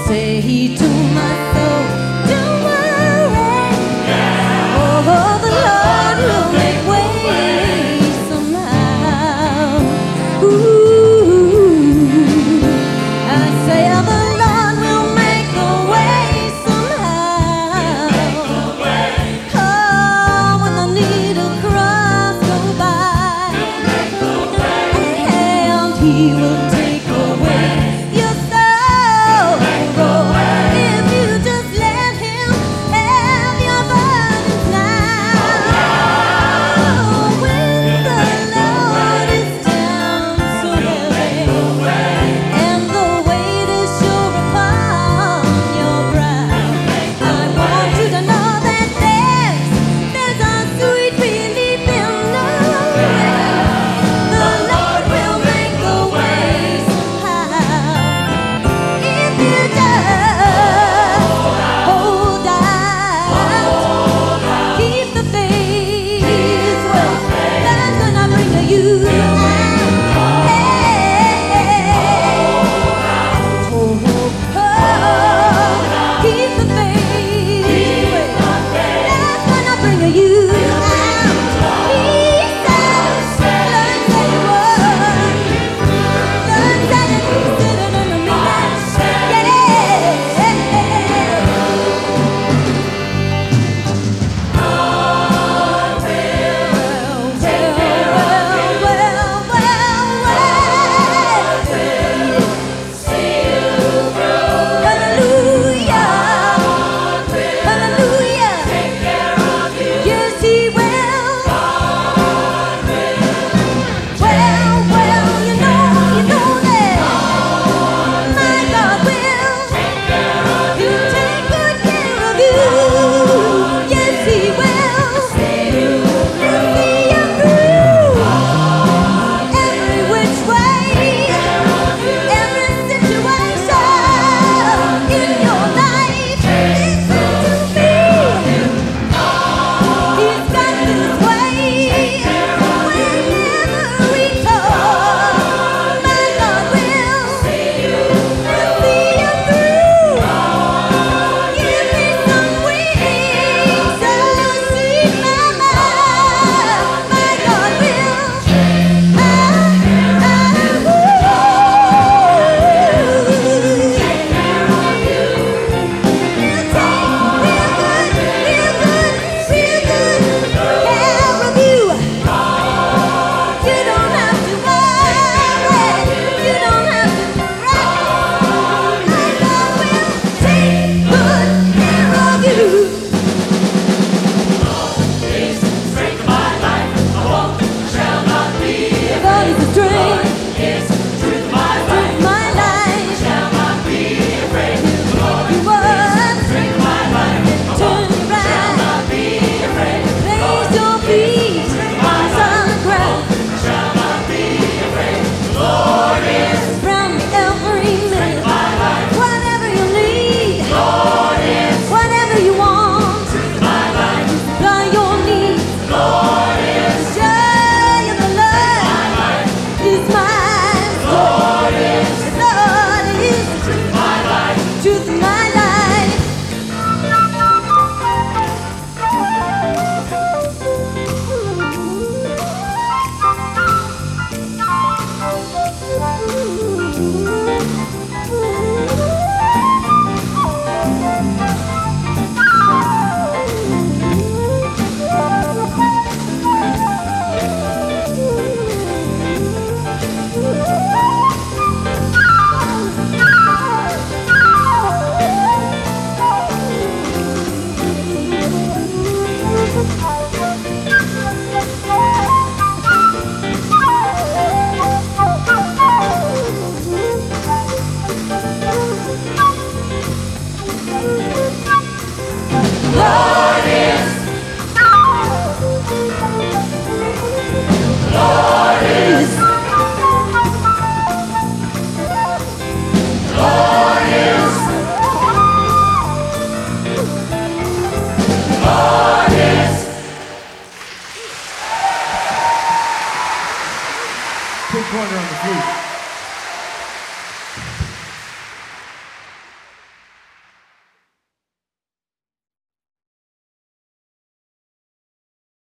say to my soul, don't worry, oh, the Lord will make way somehow. Ooh, I say the Lord will make a way somehow. Oh, when the needle cross go by, and He will take away your sorrow if you just let Him have your burdens now. When the Lord is down so heavy and the weight is sure upon your brow, I want you to know that there's a sweet relief in knowing the Lord will make a way somehow. If you just hold out, keep the faith, well, that's gonna bring you out. Keep the faith, well, that's gonna bring you out. Put Corner on the flute.